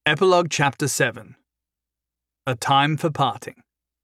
Epilogue Chapter 7. A Time for Parting.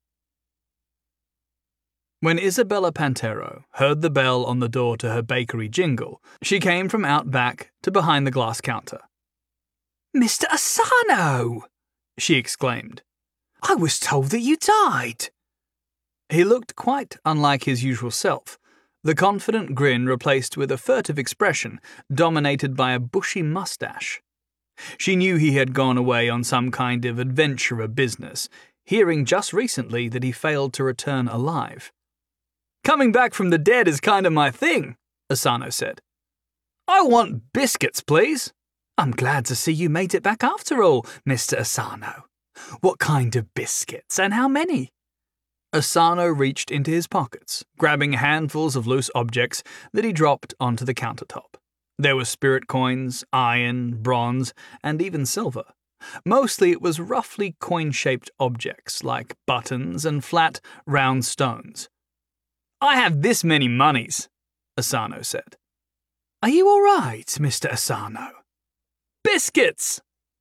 When Isabella Pantero heard the bell on the door to her bakery jingle, she came from out back to behind the glass counter. "Mr. Asano!" she exclaimed. "I was told that you died." He looked quite unlike his usual self, the confident grin replaced with a furtive expression dominated by a bushy mustache. She knew he had gone away on some kind of adventurer business, hearing just recently that he failed to return alive. "Coming back from the dead is kind of my thing," Asano said. "I want biscuits, please." "I'm glad to see you made it back after all, Mr. Asano. What kind of biscuits, and how many?" Asano reached into his pockets, grabbing handfuls of loose objects that he dropped onto the countertop. There were spirit coins, iron, bronze, and even silver. Mostly it was roughly coin-shaped objects, like buttons and flat, round stones. "I have this many monies," Asano said. "Are you all right, Mr. Asano?" "Biscuits!"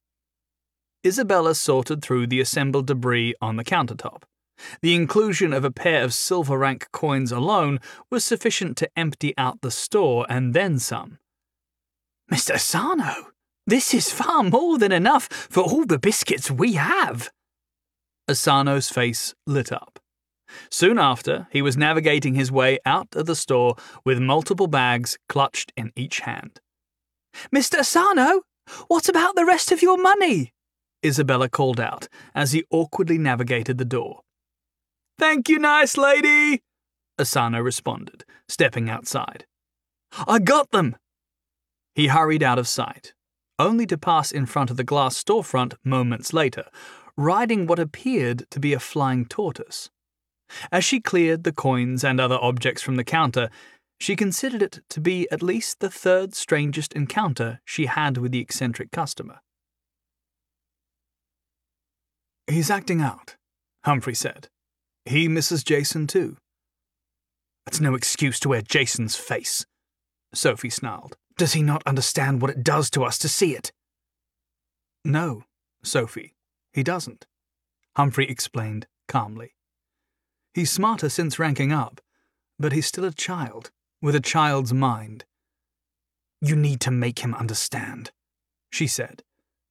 Isabella sorted through the assembled debris on the countertop. The inclusion of a pair of silver rank coins alone was sufficient to empty out the store and then some. "Mr. Asano, this is far more than enough for all the biscuits we have." Asano's face lit up. Soon after, he was navigating his way out of the store with multiple bags clutched in each hand. "Mr. Asano, what about the rest of your money?" Isabella called out as he awkwardly navigated the door. "Thank you, nice lady," Asano responded, stepping outside. "I got them." He hurried out of sight, only to pass in front of the glass storefront moments later, riding what appeared to be a flying tortoise. As she cleared the coins and other objects from the counter, she considered it to be at least the third strangest encounter she had with the eccentric customer. "He's acting out," Humphrey said. "He misses Jason too." "That's no excuse to wear Jason's face," Sophie snarled. "Does he not understand what it does to us to see it?" "No, Sophie, he doesn't," Humphrey explained calmly. "He's smarter since ranking up, but he's still a child, with a child's mind." "You need to make him understand," she said.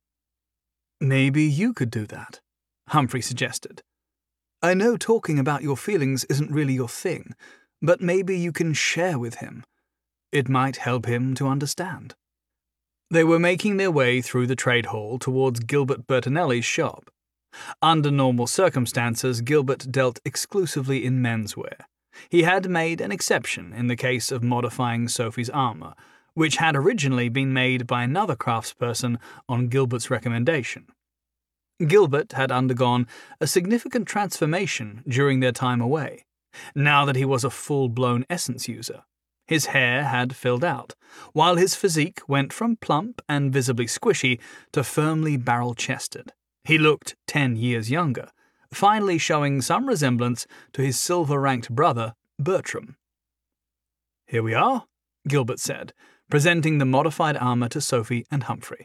"Maybe you could do that," Humphrey suggested. "I know talking about your feelings isn't really your thing, but maybe you can share with him. It might help him to understand." They were making their way through the trade hall towards Gilbert Bertinelli's shop. Under normal circumstances, Gilbert dealt exclusively in menswear. He had made an exception in the case of modifying Sophie's armor, which had originally been made by another craftsperson on Gilbert's recommendation. Gilbert had undergone a significant transformation during their time away, now that he was a full-blown essence user. His hair had filled out, while his physique went from plump and visibly squishy to firmly barrel-chested. He looked 10 years younger, finally showing some resemblance to his silver-ranked brother, Bertram. "Here we are," Gilbert said, presenting the modified armor to Sophie and Humphrey.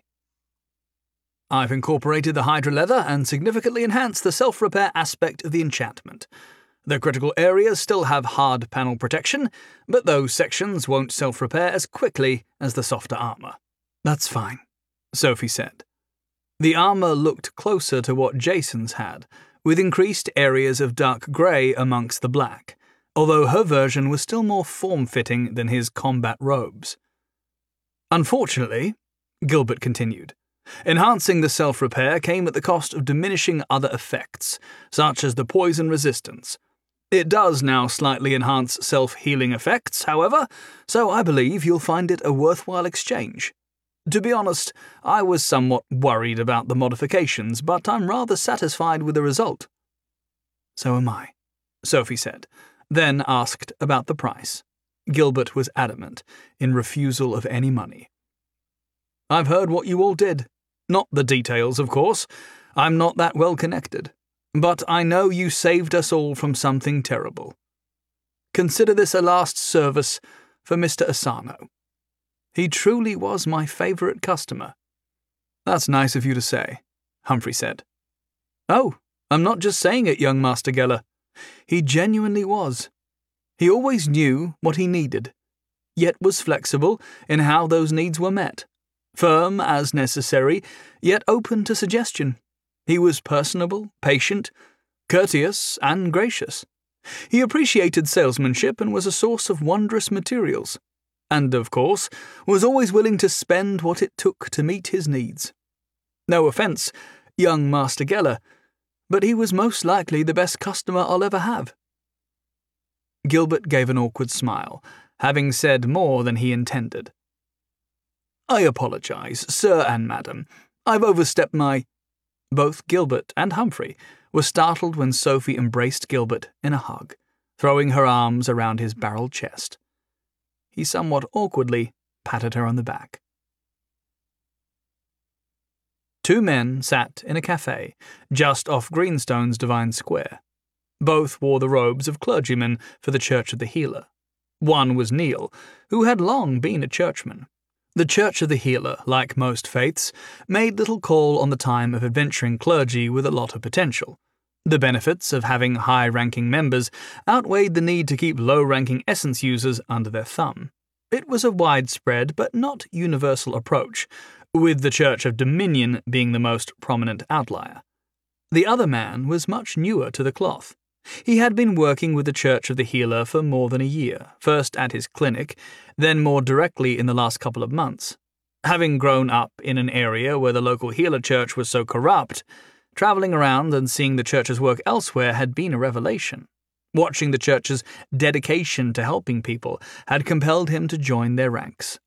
"I've incorporated the Hydra leather and significantly enhanced the self-repair aspect of the enchantment. The critical areas still have hard panel protection, but those sections won't self-repair as quickly as the softer armor." "That's fine," Sophie said. The armor looked closer to what Jason's had, with increased areas of dark grey amongst the black, although her version was still more form-fitting than his combat robes. "Unfortunately," Gilbert continued, "enhancing the self-repair came at the cost of diminishing other effects, such as the poison resistance. It does now slightly enhance self-healing effects, however, so I believe you'll find it a worthwhile exchange. To be honest, I was somewhat worried about the modifications, but I'm rather satisfied with the result." "So am I," Sophie said, then asked about the price. Gilbert was adamant in refusal of any money. "I've heard what you all did. Not the details, of course. I'm not that well connected. But I know you saved us all from something terrible. Consider this a last service for Mr. Asano. He truly was my favorite customer." "That's nice of you to say," Humphrey said. Oh, I'm not just saying it, young Master Geller. He genuinely was. He always knew what he needed, yet was flexible in how those needs were met, firm as necessary, yet open to suggestion. He was personable, patient, courteous, and gracious. He appreciated salesmanship and was a source of wondrous materials, and, of course, was always willing to spend what it took to meet his needs. No offence, young Master Geller, but he was most likely the best customer I'll ever have. Gilbert gave an awkward smile, having said more than he intended. I apologize, sir and madam. I've overstepped my... Both Gilbert and Humphrey were startled when Sophie embraced Gilbert in a hug, throwing her arms around his barrel chest. He somewhat awkwardly patted her on the back. Two men sat in a cafe just off Greenstone's Divine Square. Both wore the robes of clergymen for the Church of the Healer. One was Neil, who had long been a churchman. The Church of the Healer, like most faiths, made little call on the time of adventuring clergy with a lot of potential. The benefits of having high-ranking members outweighed the need to keep low-ranking essence users under their thumb. It was a widespread but not universal approach, with the Church of Dominion being the most prominent outlier. The other man was much newer to the cloth. He had been working with the Church of the Healer for more than a year, first at his clinic, then more directly in the last couple of months. Having grown up in an area where the local healer church was so corrupt, travelling around and seeing the church's work elsewhere had been a revelation. Watching the church's dedication to helping people had compelled him to join their ranks.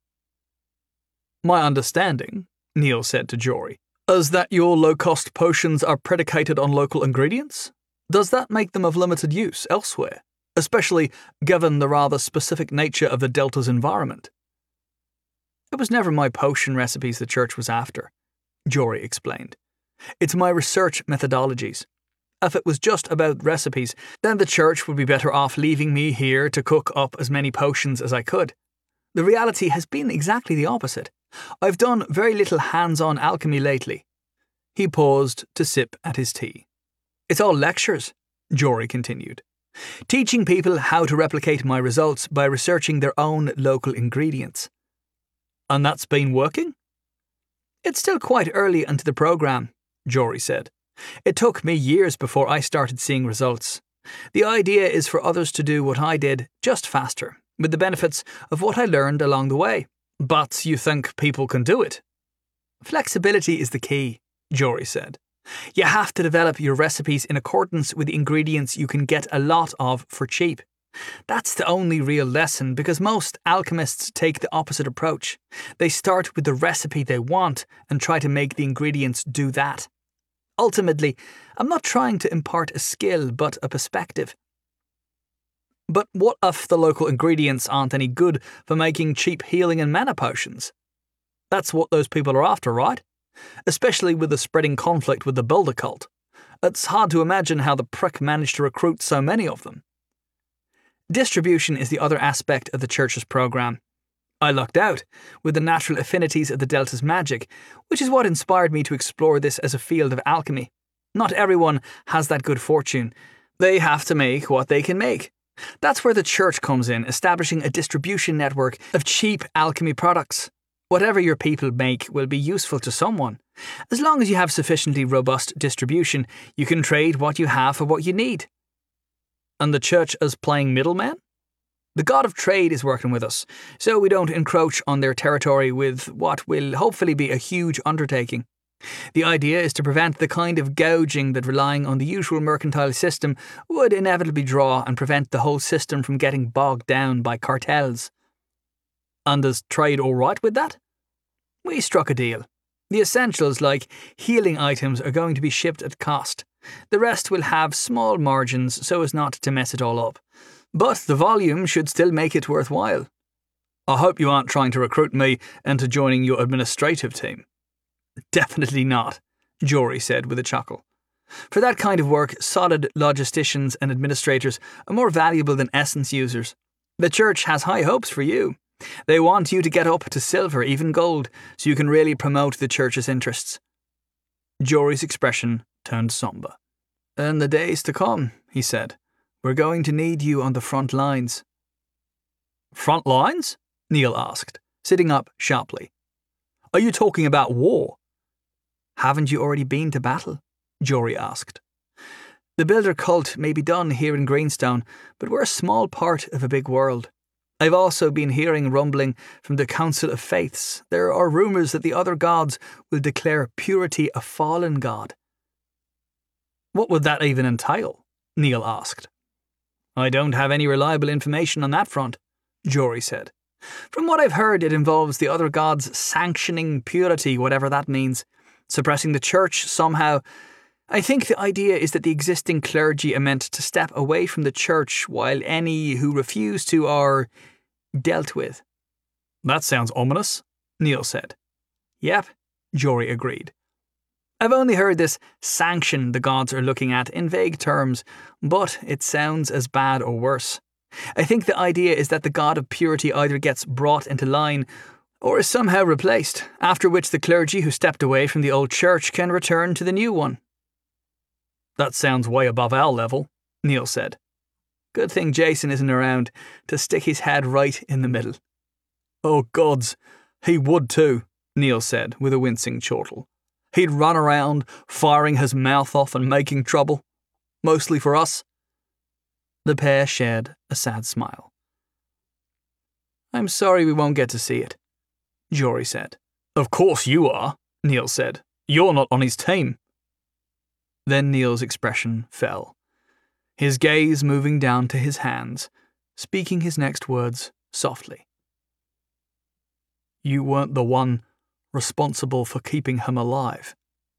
My understanding, Neil said to Jory, is that your low-cost potions are predicated on local ingredients? Does that make them of limited use elsewhere, especially given the rather specific nature of the Delta's environment? It was never my potion recipes the church was after, Jory explained. It's my research methodologies. If it was just about recipes, then the church would be better off leaving me here to cook up as many potions as I could. The reality has been exactly the opposite. I've done very little hands-on alchemy lately. He paused to sip at his tea. It's all lectures, Jory continued. Teaching people how to replicate my results by researching their own local ingredients. And that's been working? It's still quite early into the program, Jory said. It took me years before I started seeing results. The idea is for others to do what I did, just faster, with the benefits of what I learned along the way. But you think people can do it? Flexibility is the key, Jory said. You have to develop your recipes in accordance with the ingredients you can get a lot of for cheap. That's the only real lesson, because most alchemists take the opposite approach. They start with the recipe they want and try to make the ingredients do that. Ultimately, I'm not trying to impart a skill, but a perspective. But what if the local ingredients aren't any good for making cheap healing and mana potions? That's what those people are after, right? Especially with the spreading conflict with the Builder cult. It's hard to imagine how the prick managed to recruit so many of them. Distribution is the other aspect of the church's program. I lucked out with the natural affinities of the Delta's magic, which is what inspired me to explore this as a field of alchemy. Not everyone has that good fortune. They have to make what they can make. That's where the church comes in, establishing a distribution network of cheap alchemy products. Whatever your people make will be useful to someone. As long as you have sufficiently robust distribution, you can trade what you have for what you need. And the church is playing middleman? The god of trade is working with us, so we don't encroach on their territory with what will hopefully be a huge undertaking. The idea is to prevent the kind of gouging that relying on the usual mercantile system would inevitably draw and prevent the whole system from getting bogged down by cartels. And is trade all right with that? We struck a deal. The essentials like healing items are going to be shipped at cost. The rest will have small margins so as not to mess it all up. But the volume should still make it worthwhile. I hope you aren't trying to recruit me into joining your administrative team. Definitely not, Jory said with a chuckle. For that kind of work, solid logisticians and administrators are more valuable than essence users. The church has high hopes for you. They want you to get up to silver, even gold, so you can really promote the church's interests. Jory's expression turned somber. "In the days to come," he said, "we're going to need you on the front lines." "Front lines?" Neil asked, sitting up sharply. "Are you talking about war?" "Haven't you already been to battle?" Jory asked. "The Builder cult may be done here in Greenstone, but we're a small part of a big world. I've also been hearing rumbling from the Council of Faiths. There are rumours that the other gods will declare purity a fallen god." "What would that even entail?" Neil asked. "I don't have any reliable information on that front," Jory said. "From what I've heard, it involves the other gods sanctioning purity, whatever that means, suppressing the church somehow. I think the idea is that the existing clergy are meant to step away from the church while any who refuse to are dealt with." "That sounds ominous," Neil said. "Yep," Jory agreed. "I've only heard this sanction the gods are looking at in vague terms, but it sounds as bad or worse. I think the idea is that the god of purity either gets brought into line or is somehow replaced, after which the clergy who stepped away from the old church can return to the new one." "That sounds way above our level," Neil said. "Good thing Jason isn't around to stick his head right in the middle." "Oh gods, he would too," Neil said with a wincing chortle. "He'd run around, firing his mouth off and making trouble. Mostly for us." The pair shared a sad smile. "I'm sorry we won't get to see it," Jory said. "Of course you are," Neil said. "You're not on his team." Then Neil's expression fell, his gaze moving down to his hands, speaking his next words softly. "You weren't the one responsible for keeping him alive."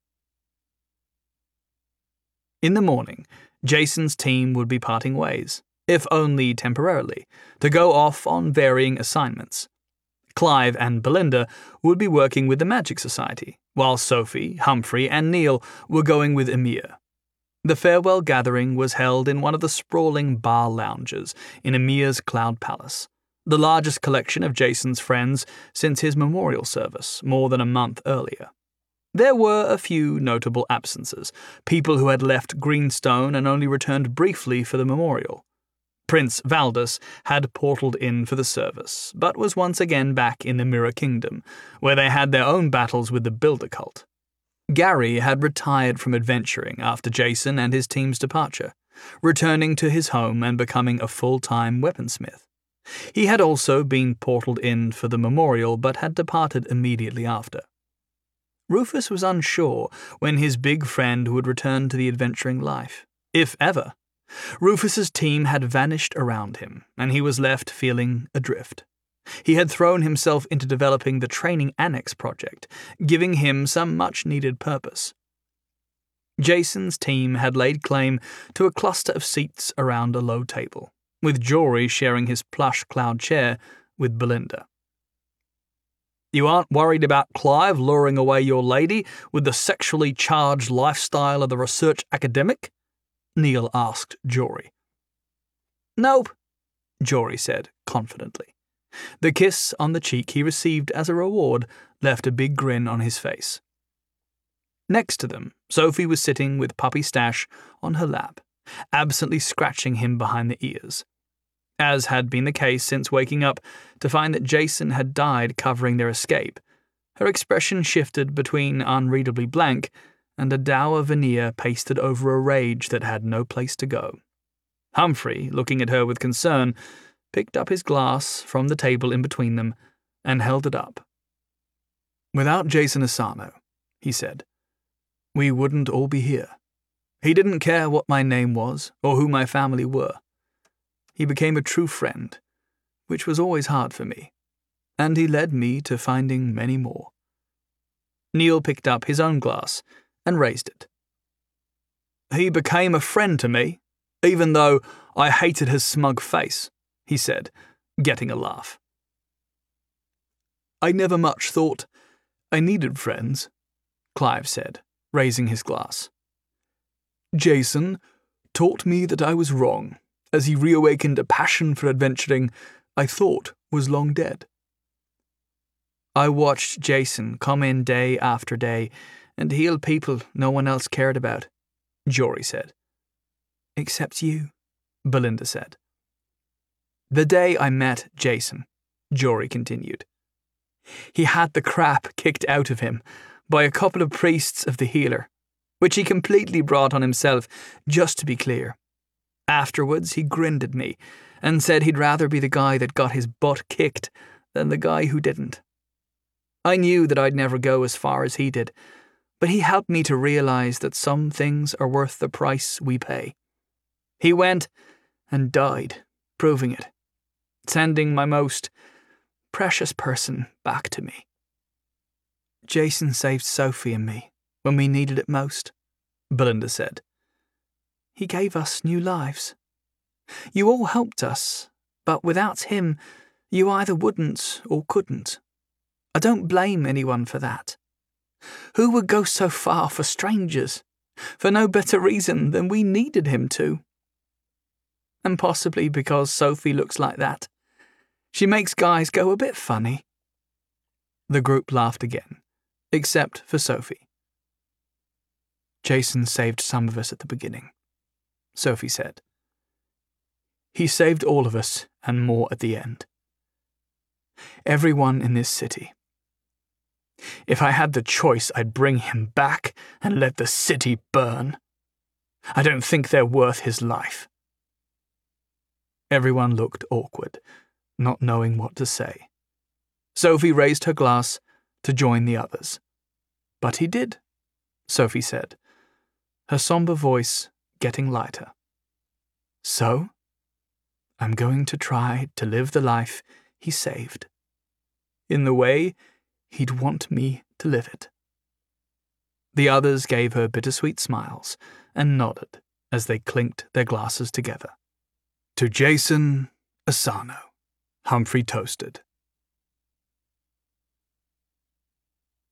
In the morning, Jason's team would be parting ways, if only temporarily, to go off on varying assignments. Clive and Belinda would be working with the Magic Society, while Sophie, Humphrey, and Neil were going with Emir. The farewell gathering was held in one of the sprawling bar lounges in Emir's Cloud Palace, the largest collection of Jason's friends since his memorial service more than a month earlier. There were a few notable absences, people who had left Greenstone and only returned briefly for the memorial. Prince Valdus had portaled in for the service, but was once again back in the Mirror Kingdom, where they had their own battles with the Builder cult. Gary had retired from adventuring after Jason and his team's departure, returning to his home and becoming a full-time weaponsmith. He had also been portaled in for the memorial but had departed immediately after. Rufus was unsure when his big friend would return to the adventuring life, if ever. Rufus's team had vanished around him, and he was left feeling adrift. He had thrown himself into developing the Training Annex project, giving him some much-needed purpose. Jason's team had laid claim to a cluster of seats around a low table, with Jory sharing his plush cloud chair with Belinda. "You aren't worried about Clive luring away your lady with the sexually charged lifestyle of the research academic?" Neil asked Jory. "Nope," Jory said confidently. The kiss on the cheek he received as a reward left a big grin on his face. Next to them, Sophie was sitting with Puppy Stash on her lap, absently scratching him behind the ears. As had been the case since waking up to find that Jason had died covering their escape, her expression shifted between unreadably blank and a dour veneer pasted over a rage that had no place to go. Humphrey, looking at her with concern, picked up his glass from the table in between them and held it up. "Without Jason Asano," he said, "we wouldn't all be here. He didn't care what my name was or who my family were. He became a true friend, which was always hard for me, and he led me to finding many more." Neil picked up his own glass and raised it. "He became a friend to me, even though I hated his smug face," he said, getting a laugh. "I never much thought I needed friends," Clive said, raising his glass. "Jason taught me that I was wrong, as he reawakened a passion for adventuring I thought was long dead." "I watched Jason come in day after day and heal people no one else cared about, Jory said. Except you, Belinda said. The day I met Jason, Jory continued, he had the crap kicked out of him by a couple of priests of the healer, which he completely brought on himself, just to be clear. Afterwards, he grinned at me and said he'd rather be the guy that got his butt kicked than the guy who didn't. I knew that I'd never go as far as he did, but he helped me to realize that some things are worth the price we pay. He went and died, proving it, sending my most precious person back to me. Jason saved Sophie and me when we needed it most, Belinda said. He gave us new lives. You all helped us, but without him, you either wouldn't or couldn't. I don't blame anyone for that. Who would go so far for strangers, for no better reason than we needed him to? And possibly because Sophie looks like that. She makes guys go a bit funny. The group laughed again, except for Sophie. Jason saved some of us at the beginning, Sophie said. He saved all of us and more at the end. Everyone in this city. If I had the choice, I'd bring him back and let the city burn. I don't think they're worth his life. Everyone looked awkward, not knowing what to say. Sophie raised her glass to join the others. But he did, Sophie said, her somber voice getting lighter. So, I'm going to try to live the life he saved, in the way he'd want me to live it. The others gave her bittersweet smiles and nodded as they clinked their glasses together. To Jason Asano, Humphrey toasted.